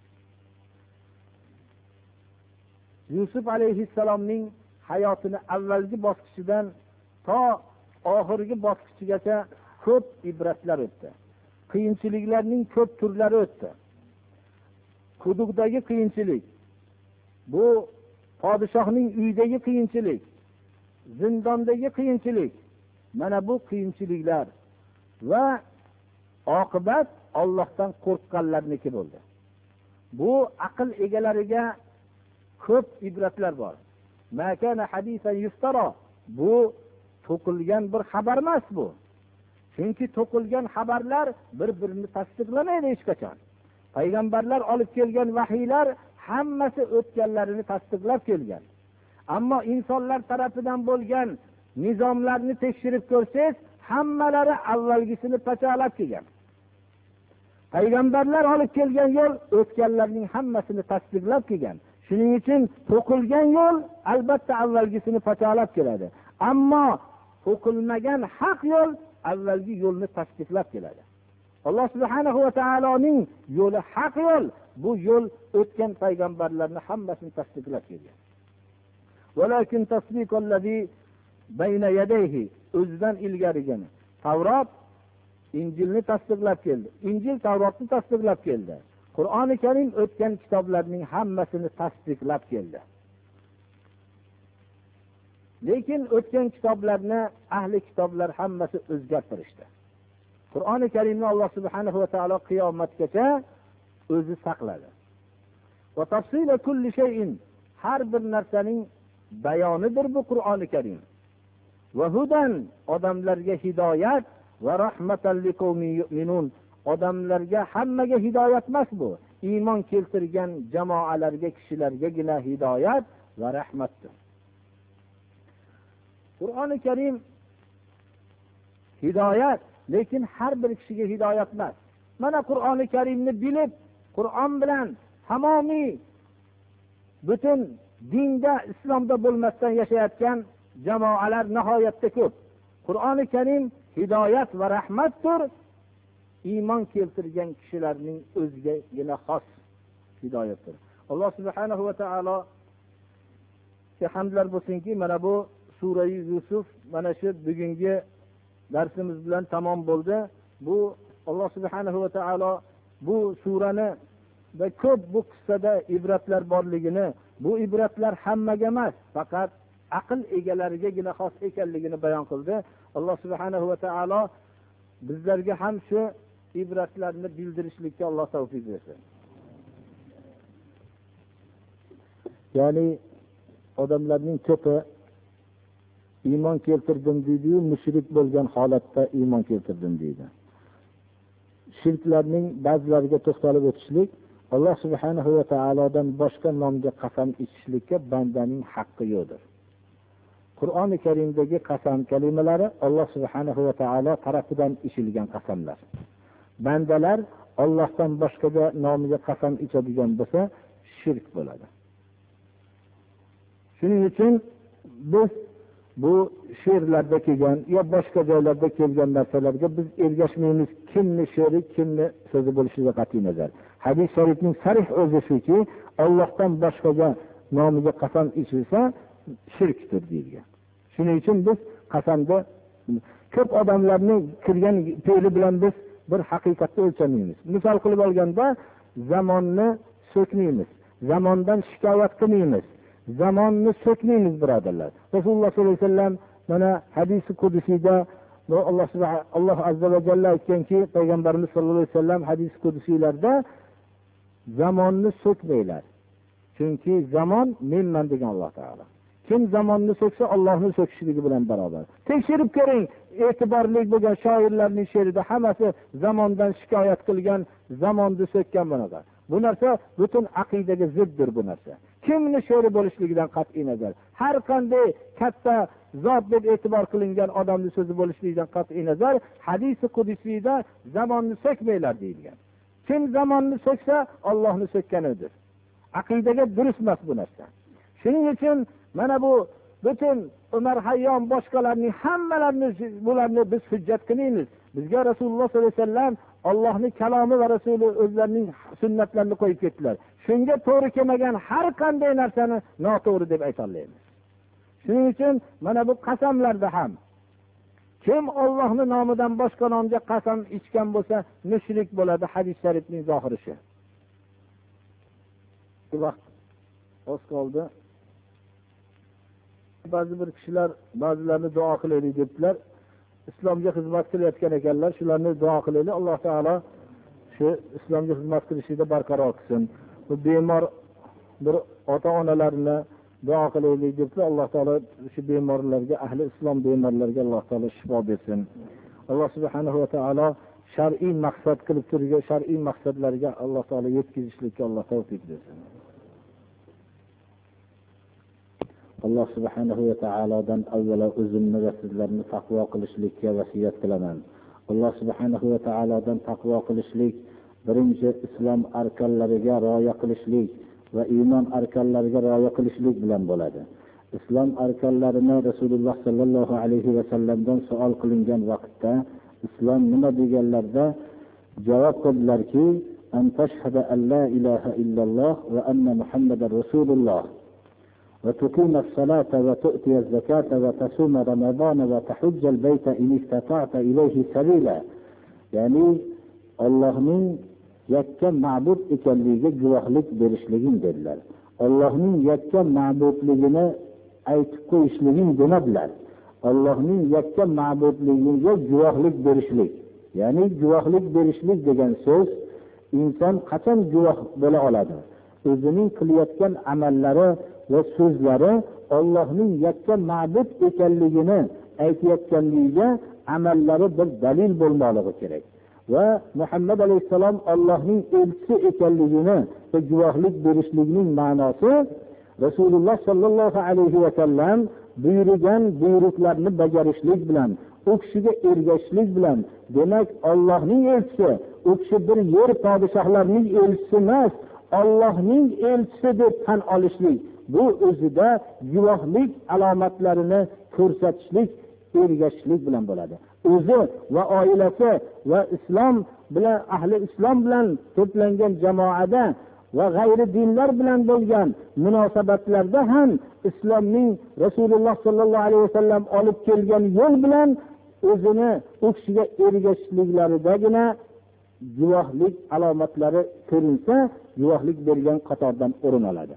Yusuf alayhissalomning hayotini avvalgi bosqichidan to oxirgi bosqichigacha ko'p ibratlar o'tdi. Qiyinchiliklarning ko'p turlari o'tdi. Quduqdagi qiyinchilik, bu podshohning uyidagi qiyinchilik, zindondagi qiyinchilik, mana bu qiyinchiliklar va oqibat Allohdan qo'rqqanlarniki bo'ldi. Bu aql egalariga ko'p ibratlar bor. Ma kana hadisan yuftara. Bu to'qilgan bir xabar emas bu. Chunki to'qilgan xabarlar bir-birini tasdiqlamaydi hech qachon. Payg'ambarlar olib kelgan vahiylar hammasi o'tganlarini tasdiqlab kelgan. Ammo insonlar tarafidan bo'lgan nizomlarni tekshirib ko'rsangiz, hammalari avvalgisini pachalab kelgan. Payg'ambarlar olib kelgan yo'l o'tganlarning hammasini tasdiqlab kelgan. Shuning uchun to'qilgan yo'l albatta avvalgisini pachalab keladi. Ammo to'qilmagan haq yo'l avvalgi yo'lni tasdiqlab keladi. Alloh subhanahu va taoloning yo'li haq yo'l. Bu yo'l o'tgan payg'ambarlarni hammasini tasdiqlab kelgan. Walakin tasdiqallazi bayna yadayhi, o'zidan ilgarigini Tavrot Injilni tasdiqlab keldi. Injil Tavrotni tasdiqlab keldi. Qur'oni Karim o'tgan kitoblarning hammasini tasdiqlab keldi. Lekin o'tgan kitoblarni ahli kitoblar hammasi o'zgartirishdi. Qur'oni Karimni Alloh subhanahu va taolo qiyomatgacha o'zi saqladi. Va tafsila kulli shay'in, har bir narsaning bayonidir bu Qur'oni Karim. Va hudan, odamlarga hidoyat, va rahmatan liqawmin yu'minun, odamlarga hammaga hidoyat emas bu. Iymon keltirgan jamoalarga, kishilargagina hidoyat va rahmatdir. Qur'oni Karim hidoyat, lekin har bir kishiga hidoyat emas. Mana Qur'oni Karimni bilib, Qur'on bilan tamomiy butun dinda, islomda bo'lmasdan yashayotgan jamoalar nihoyatda ko'p. Qur'oni Karim hidoyat va rahmatdir. Iymon keltirgan kishilarning o'zigagina xos hidoyatdir. Alloh subhanahu va taolo hamdlar bo'lsinki, mana bu sura Yusuf mana shu bugungi darsimiz bilan tamom bo'ldi. Bu Alloh subhanahu va taolo bu surani va ko'p bu qissada ibratlar borligini, bu ibratlar hammaga emas, faqat aql egalarigagina xos ekanligini bayon qildi. Alloh subhanahu va taolo bizlarga ham shu ibratlarni bildirishlikka Alloh tavfiq bersin. Ya'ni odamlarning ko'pi iymon keltirdim deydi-yu, mushrik bo'lgan holatda iymon keltirdim deydi. Shirklarning ba'zilariga to'xtalib o'tishlik, Alloh subhanahu va taolodan boshqa nomga qasam ichishlikka bandaning haqqi yo'qdir. Qur'oni Karimdagi qasam kalimalari Alloh subhanahu va taolo tarafidan ichilgan qasamlar. Bandalar Allohdan boshqaga nomiga qasam ichadigan bo'lsa, shirk bo'ladi. Shuning uchun biz bu she'rlarda kelgan yo boshqa joylarda kelgan narsalarga biz ergashmaymiz. Kimni she'ri, kimni so'zi bo'lishiga qat'iy nazar. Hadis sharifning sarih o'zi shuki, Allohdan boshqaga nomiga qasam ichilsa shirkdir deyilgan. Shuning uchun biz qasamda ko'p odamlarning kirgan fe'li bilan biz bir haqiqatni o'lchamaymiz. Misol qilib olganda, zamonni so'kmaymiz, zamondan shikoyat qilmaymiz, zamonni so'kmaymiz birodarlar. Rasululloh sollallohu alayhi vasallam mana hadisi qudusiyda Alloh azza va jalla aytganki, payg'ambarimiz sollallohu alayhi vasallam hadis qudusiylarda zamonni so'kmaylar. Chunki zamon menman degan Alloh taolo. Kim zamonni so'ksa, Allohni so'kishligi bilan barobar. Tekshirib ko'ring, e'tiborli bo'lgan shoirlarning she'rida hammasi zamondan shikoyat qilgan, zamonni so'kkan bunaqa. Bu narsa butun aqidaga ziddir bu narsa. Kimni she'ri bo'lishligidan qat'iy nazar, har qanday katta zot deb e'tibor qilingan odamning so'zi bo'lishligidan qat'iy nazar, hadisi qudusiyda zamonni so'kmanglar deyilgan. Kim zamonni so'ksa, Allohni so'kkanidir. Aqidaga durust emas bu narsa. Shuning uchun mana bu butun Umar Hayyom boshqalarning hammalarini bularni biz hujjat qilamiz. Bizga Rasululloh sollallohu alayhi vasallam Allohning kalomi va rasuli o'zlarining sunnatlarini qo'yib ketdilar. Shunga to'g'ri kelmagan har qanday narsani noto'g'ri deb ayta olamiz. Shuning uchun mana bu qasamlarda ham kim Allohning nomidan boshqa nomga qasam ichgan bo'lsa, mushrik bo'ladi. Hadis sharifning zohiri shu. Vaqt oz qoldi. Ba'zi bir kishilar ba'zilarni duo qilaylik debdilar. Islomga xizmat qilayotgan ekanlar, shularni duo qilaylik. Alloh taolo shu islomga xizmat qilishida barqaror qilsin. Bu bemor bir ota-onalarni duo qilaylik debdilar. Alloh taolo shu bemorlarga, ahli islom bemorlarga Alloh taolo shifo bersin. Alloh subhanahu va taolo shar'iy maqsad qilib turgan shar'iy maqsadlarga Alloh taolo yetkazishlikka Alloh tavfiq bersin. Alloh subhanahu va taolodan avvalo o'zimni va sizlarni taqvo qilishlikka vasiyat qilaman. Alloh subhanahu va taolodan taqvo qilishlik birinchi islom arkonlariga rioya qilishlik va iymon arkonlariga rioya qilishlik bilan bo'ladi. Islom arkonlarini Rasululloh sallallohu alayhi va sallamdan savol qilingan vaqtda islom nima deganlarda javob qildilarki, an tashhada an la ilaha illalloh va anna muhammadar rasululloh وتقيم الصلاة وتؤتي الزكاة وتصوم رمضان وتحج البيت إن استطعت إليه سبيلا. Yani Allah'ın yakkan ma'bud ekanligiga guvohlik berishliging dedilar. Allohning yakkan ma'budligini aytib qo'yishliging demadilar. Allohning yakkan ma'budligiga guvohlik berishlik. Ya'ni guvohlik berishlik degan so'z inson qachon guvoh bo'la oladi? O'zining qilayotgan amallari va so'zlari Allohning yakkan ma'bud ekanligini aytayotganligiga amallari bir dalil bo'lmoqligi kerak. Va Muhammad alayhisalom Allohning elchisi ekanligini va guvohlik berishlikning ma'nosi Rasululloh sallallohu alayhi va sallam buyurgan buyruqlarni bajarishlik bilan, u kishiga ergashishlik bilan, demak Allohning elchisi, u kishi bir yer podshohlarining elchisi emas, Allohning elchisi deb tan olishlik. Bu o'zida guvohlik alomatlarini ko'rsatishlik, ergashishlik bilan bo'ladi. O'zi va oilasi va islom bilan, ahli islom bilan to'plangan jamoada va g'ayri dinlar bilan bo'lgan munosabatlarda ham islomning Rasululloh sallallohu alayhi vasallam olib kelgan yo'l bilan o'zini u kishiga ergashishliklaridagina guvohlik alomatlari ko'rinsa, guvohlik bergan qatordan o'rin oladi.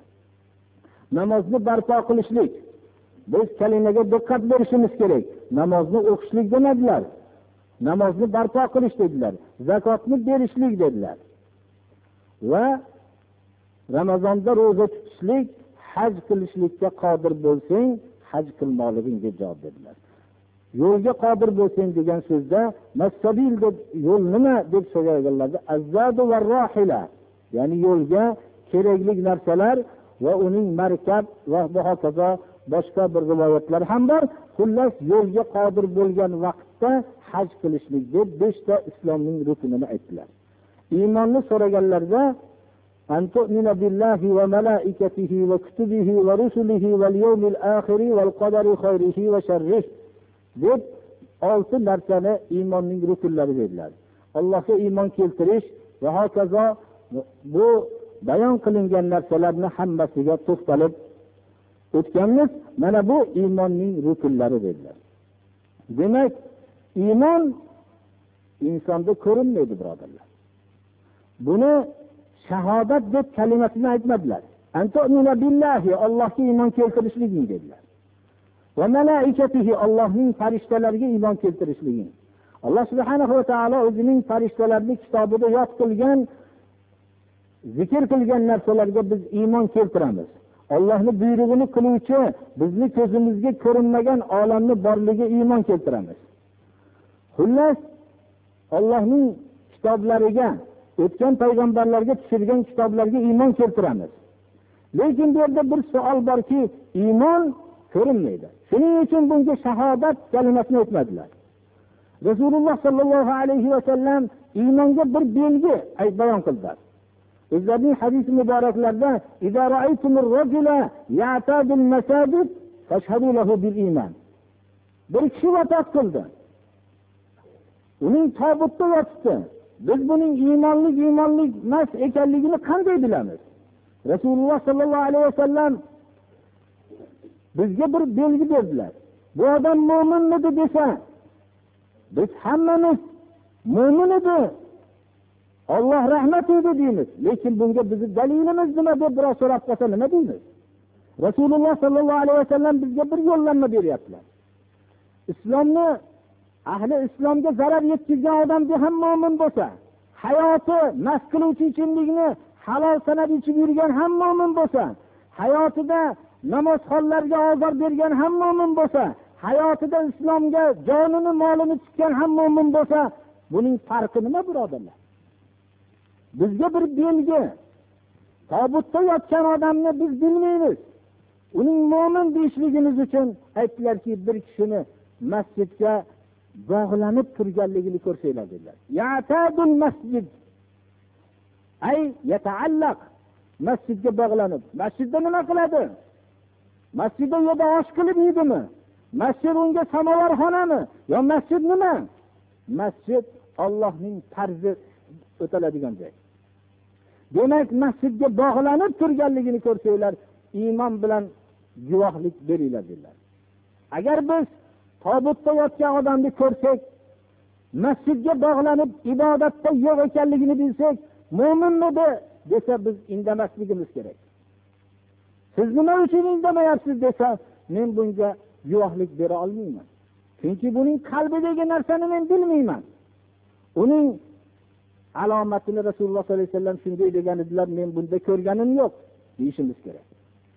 Namozni barpo qilishlik. Biz kalimaga diqqat berishimiz kerak. Namozni o'qishlik demadilar. Namozni barpo qilish dedilar. Zakotni berishlik dedilar. Va Ramazonda roza tutishlik, haj qilishlikka qodir bo'lsang, haj qilmoqliging deb javob berdilar. Yo'lga qodir bo'lsang degan so'zda masabil deb yo'l nima deb so'raganlarda azzadu va rohila, ya'ni yo'lga kerakli narsalar va uning markab va bu hokazo boshqa bir rivoyatlar ham bor. Xullas yo'lga qodir bo'lgan vaqtda haj qilishlik deb 5 ta islomning rukunini aytdilar. Iymonni so'raganlarda antu'mina billahi va malaikatihi va kutubihi va rusulihi val yawmil oxir val qadari khayrihi va sharrihi deb 6 narsani iymonning rukunlari dedilar. Allohga iymon keltirish va hokazo bu bayon qilingan narsalarni hammasiga to'xtalib o'tganmiz. Mana bu iymonning rukunlari dedilar. Demak, iymon insonda ko'rinmaydi, birodarlar. Buni shahodat deb kalimasini aytmadilar. Antu'mina billahi, Allohga iymon keltirishliging dedilar. Va malaikatihi, Allohning farishtalariga iymon keltirishliging. Alloh subhanahu va taolo o'zining farishtalarini kitobida yod qilgan, zikr qilgan narsalarga biz iymon keltiramiz. Allohning buyrug'ini qiluvchi, bizni ko'zimizga ko'rinmagan olamni borligiga iymon keltiramiz. Xullas, Allohning kitoblariga, o'tgan payg'ambarlarga tushirgan kitoblarga iymon keltiramiz. Lekin bu yerda bir savol borki, iymon ko'rinmaydi. Shuning uchun bunga shahodat kalimasini aytmadilar. Rasululloh sallallohu alayhi va sallam iymonga bir belgi bayon qildilar. O'zlarining hadis muboraklarida "Idza ra'aytumur rajula ya'tadul masajid fashhadu lahu bil iman." Bir kishi vafot qildi. Uning tobutda yotibdi. Biz buning iymonli emas ekanligini qanday bilamiz? Rasululloh sallallohu alayhi vasallam bizga bir belgi berdilar. Bu odam mo'minmidi desa, biz hammamiz mo'min edi, Alloh rahmat edi deymiz. Lekin bunga bizning dalilimiz nima deb biroz so'rab qolsa nima deymiz? Rasululloh sallallohu alayhi vasallam bizga bir yo'llanma beryaptilar. Islomni ahli islomga zarar yetkazgan odamga ham mo'min bo'lsa, hayoti mast qiluvchi ichimlikni halol sanab ichib yurgan ham mo'min bo'lsa, hayotida namozxonlarga ozor bergan ham mo'min bo'lsa, hayotida islomga jonini, molini tikkan ham mo'min bo'lsa, buning farqi nima birodarlar? Bizga bir belgi. Tobutda yotgan odamni biz bilmaymiz. Uning mo'min deyishligimiz uchun aytdilarki, bir kishini masjidga bog'lanib turganligini ko'rsanglar dedilar. Ya'tadul masjid. Ay yataallaq. Masjidga bog'lanib. Masjidda nima qiladi? Masjidda yo'da osh qilib yeydimi? Masjid unga samovarxonami? Yo masjid nima? Masjid Allohning farzi o'taladigan joy. Demak, masjidga bog'lanib turganligini ko'rsanglar, iymon bilan guvohlik beringlar dedilar. Agar biz tobutda yotgan odamni ko'rsak, masjidga bog'lanib ibodatda yo'q ekanligini bilsak, mo'minmidi desa biz indamasligimiz kerak. Siz nima uchun indamayapsiz desa, men bunga guvohlik bera olmayman. Chunki buning qalbidagi narsani men bilmayman. Uning alomatini Rasululloh sollallohu alayhi vasallam shunday degan edilar, men bunda ko'rganim yo'q deyishimiz kerak.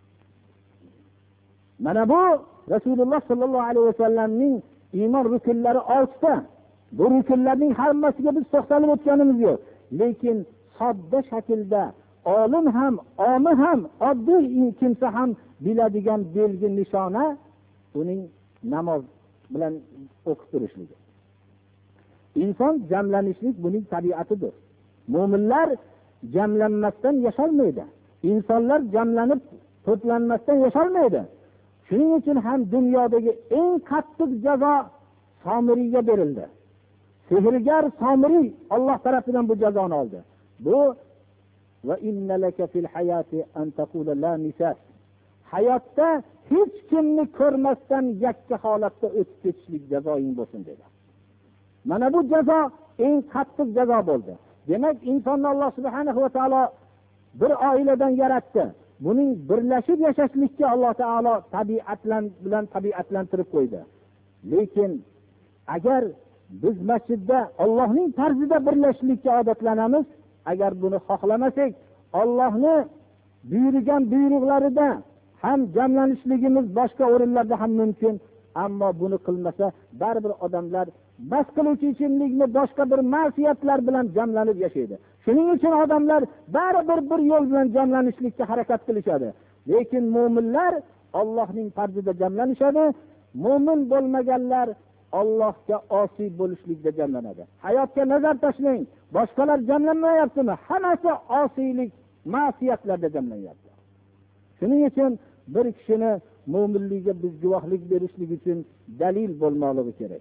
Mana bu Rasululloh sollallohu alayhi vasallamning iymon rukunlari 6 ta. Bu rukunlarning hammasiga biz to'xtalib o'tganimiz yo'q. Lekin sodda shaklda olim ham, omi ham, oddiy kimsa ham biladigan belgi nishona uning namoz bilan o'qib turishligi. Inson jamlanishlik buning tabiatidir. Mo'minlar jamlanmasdan yasholmaydi. Insonlar jamlanib to'planmasdan yasholmaydi. Shuning uchun ham dunyodagi eng qattiq jazo Somiriyga berildi. Sehrgar Somiriy Alloh tarafidan bu jazoni oldi. Bu va innalaka fil hayati an taqula la misas. Hayotda hech kimni ko'rmasdan yakka holatda o'tib ketishlik jazoing bo'lsin dedi. Mana bu jazo eng qattiq jazo bo'ldi. Demak, insonni Alloh subhanahu va taolo bir oiladan yaratdi. Buning birlashib yashashlikka Alloh taolo tabiatlantirib qo'ydi. Lekin agar biz masjidda Allohning tarzida birlashishlikka odatlanamiz, agar buni xohlamasak, Allohning buyurgan buyruqlarida ham jamlanishligimiz boshqa o'rinlarda ham mumkin, ammo buni qilmasa, baribir odamlar bas qiluvchi ichimlikni boshqa bir ma'siyatlar bilan jamlanib yashaydi. Shuning uchun odamlar baribir bir yo'l bilan jamlanishlikka harakat qilishadi. Lekin mu'minlar Allohning farzida jamlanishadi. Mu'min bo'lmaganlar Allohga osiy bo'lishlikda jamlanadi. Hayotga nazar tashlang. Boshqalar jamlanmayaptimi? Hammasi osiylik, ma'siyatlarda jamlanyapti. Shuning uchun bir kishini mu'minligiga biz guvohlik berishlik uchun dalil bo'lmoqligi kerak.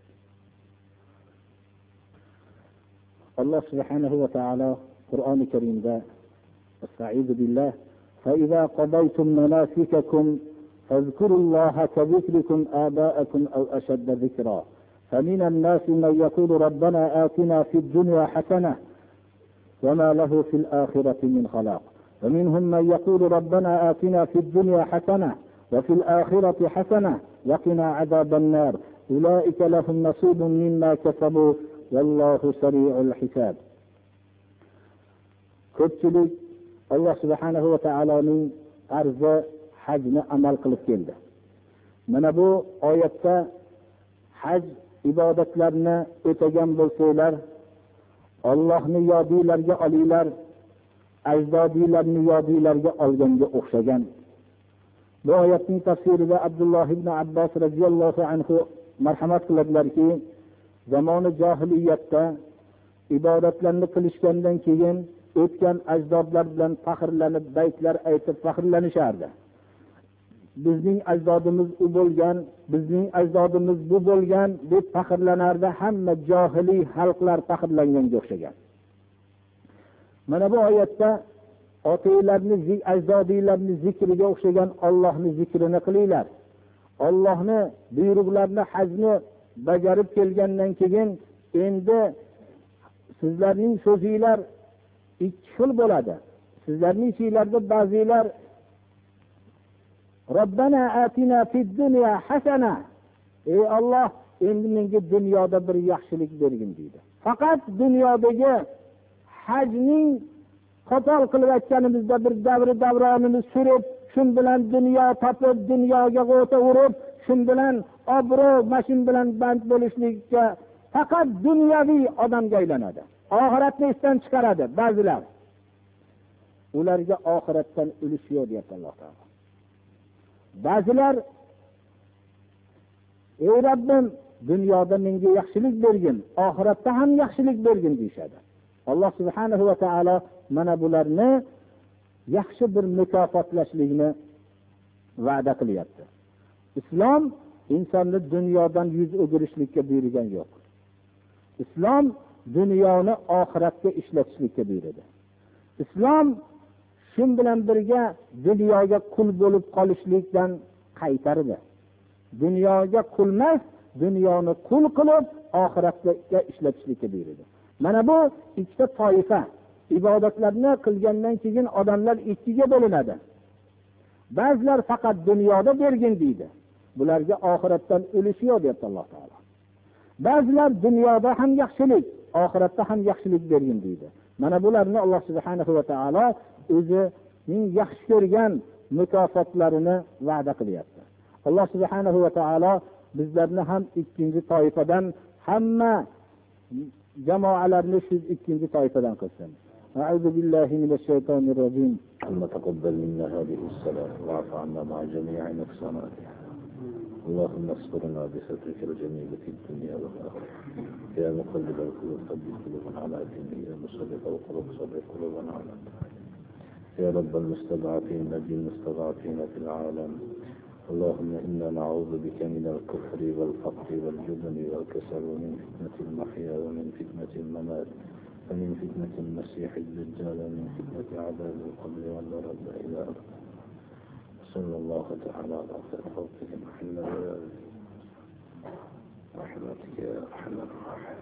Allah subhanahu wa ta'ala Qur'oni Karimda Estaizu billah فَإِذَا قَضَيْتُمْ مَنَاسِكَكُمْ فَاذْكُرُوا اللَّهَ كَذِكْرِكُمْ آبَاءَكُمْ أَوْ أَشَدَّ ذِكْرًا فَمِنَ النَّاسِ مَن يَقُولُ رَبَّنَا آتِنَا فِي الدُّنْيَا حَسَنَةً وَمَا لَهُ فِي الْآخِرَةِ مِنْ خَلَاقٍ وَمِنْهُم مَّن يَقُولُ رَبَّنَا آتِنَا فِي الدُّنْيَا حَسَنَةً وَفِي الْآخِرَةِ حَسَنَةً وَقِنَا عَذَابَ النَّارِ أُولَئِكَ لَهُمْ نَصِيبٌ مِّمَّا كَسَبُوا Vallohu sari'ul hisab. Ko'pchilik Alloh subhanahu va taoloning arzi hajni amal qilib keldi. Mana bu oyatda haj ibodatlarini o'tagan bo'lsanglar, Allohni yodinglarga olinglar, ajdodinglarni yodinglarga olganga o'xshagan. Bu oyatning tafsirida Abdulloh ibn Abbos radhiyallohu anhu marhamat qiladilarki, zamoni jahiliyatda ibodatlarni qilishgandan keyin o'tgan ajdodlar bilan faxrlanib, baytlar aytib faxrlanishardi. Bizning ajdodimiz u bo'lgan, bizning ajdodimiz bu bo'lgan deb faxrlanardi. Hamma jahiliy xalqlar faxrlanganga o'xshagan. Mana bu oyatda otanglarni, ajdodinglarni zikriga o'xshagan Allohning zikrini qilinglar. Allohning buyruqlarini, hajni bajarib kelgandan keyin endi sizlarning so'zinglar ikki xil bo'ladi. Sizlarning so'zinglarda ba'zilar Robbana atina fid dunya hasana. Ey Alloh, endi menga dunyoda bir yaxshilik bergin deydi. Faqat dunyodagi hajning qo'pol qilib aytganimizda bir davronini surib, shun bilan dunyo topib, dunyoga g'ota urib, shun bilan obro' mashin bilan band bo'lishlikka faqat dunyoviy odamga aylanadi. Oxiratni esdan chiqaradi ba'zilar. Ularga oxiratdan ulush yo'q deyapti Alloh taolo. Ba'zilar ey Rabbim, dunyoda menga yaxshilik bergin, oxiratda ham yaxshilik bergin deyshadi. Alloh subhanahu va taolo mana bularni yaxshi bir mukofotlashlikni va'da qilyapti. Islom insonni dunyodan yuz o'girishlikka buyurgan yo'q. Islom dunyoni oxiratga ishlatishlikka buyurdi. Islom shun bilan birga dunyoga qul bo'lib qolishlikdan qaytardi. Dunyoga qul emas, dunyoni qul qilib oxiratga ishlatishlikka buyurdi. Mana bu ikkita toifa. Ibodatlarni qilgandan keyin odamlar ikkiga bo'linadi. Ba'zilar faqat dunyoda bergin deydi. Bularga oxiratdan ulush yo'q deb Alloh taolo. Ba'zilar dunyoda ham yaxshilik, oxiratda ham yaxshilik bergin deydi. Mana bularni Alloh subhanahu va taolo o'zining yaxshi ko'rgan mukofotlarini va'da qilyapti. Alloh subhanahu va taolo bizlarni ham ikkinchi toifadan, hamma jamoalarni shu ikkinchi toifadan qilsin. A'udhu billahi minash shaytonir rojim. Alloh taqabbal minna hadhihi as-salat wa'fu 'anna ma'a jami'i nuqsanatiha. اللهم اصبرنا بسترك الجميل في الدنيا والآخرة. يا مقلب القلوب ثبت قلوبنا على دينك، يا مصرف القلوب صرف قلوبنا على طاعتك. يا رب المستضعفين نجي المستضعفين في العالم. اللهم إنا نعوذ بك من الكفر والفقر والجبن والكسل ومن فتنة المحيا ومن فتنة الممات ومن فتنة المسيح الدجال ومن فتنة عذاب القبر والرد إلى أبد. صلى الله تعالى على خير خلقه محمد ورحمتك يا أرحم الراحمين.